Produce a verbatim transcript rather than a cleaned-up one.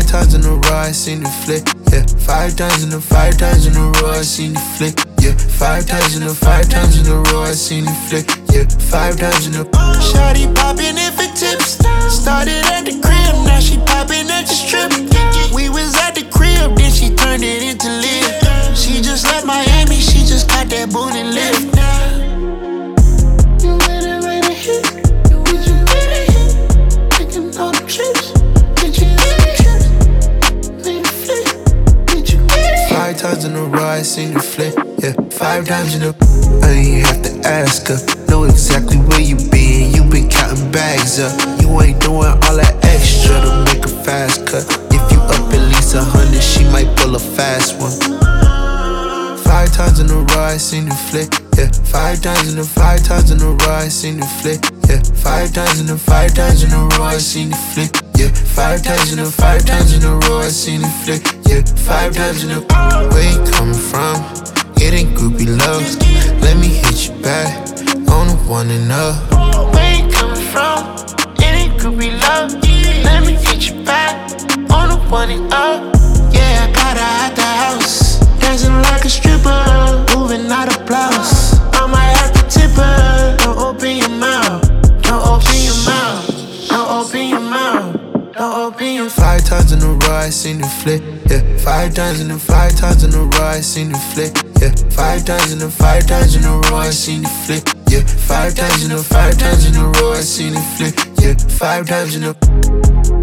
times in a row I seen the flick. Yeah, five times in a five times in a row I seen the flick. Yeah, five times in a five times in a row I seen the flick. Yeah, five times in a. Shawty poppin' it for tips. Started at the crib, now she poppin' at the strip. We was at the crib, then she turned it into live. She just left Miami, she just got that booty lift. You ready, ready, hit? Did you ready hit? Taking all the trips. Did you ready hit? Made a flip. Did you ready hit? Five times in a row I seen the flip. Yeah, five times in a. I ain't have to ask her. Know exactly where you been. You been counting bags up. You ain't doing all that extra to make a fast cut. If you up at least a hundred, she might pull a fast one. Five times in a row I seen the flick. Yeah, five times in a five times in a row I seen the flick. Yeah, five times in a five times in a row I seen the flick. Yeah, five times in a five times in a row I seen the flick. Yeah, five times in a. Where you coming from? It ain't groupie love. Let me hit you back on the one and up. Where you coming from? It ain't groupie love. Let me hit you back on the one and up. Yeah, I got her out the house, dancing like a stripper, moving out of blouse. I might have to tip her. Don't open your mouth. Don't open your mouth. Don't open your mouth. Don't open your mouth. Five times in a row I seen the flick. Yeah, five times in a five times in a row I seen the flick. Yeah, five times in a five times in a row I seen the flick. Yeah, five times in a five times in a row I seen the flick. Yeah, five times in a.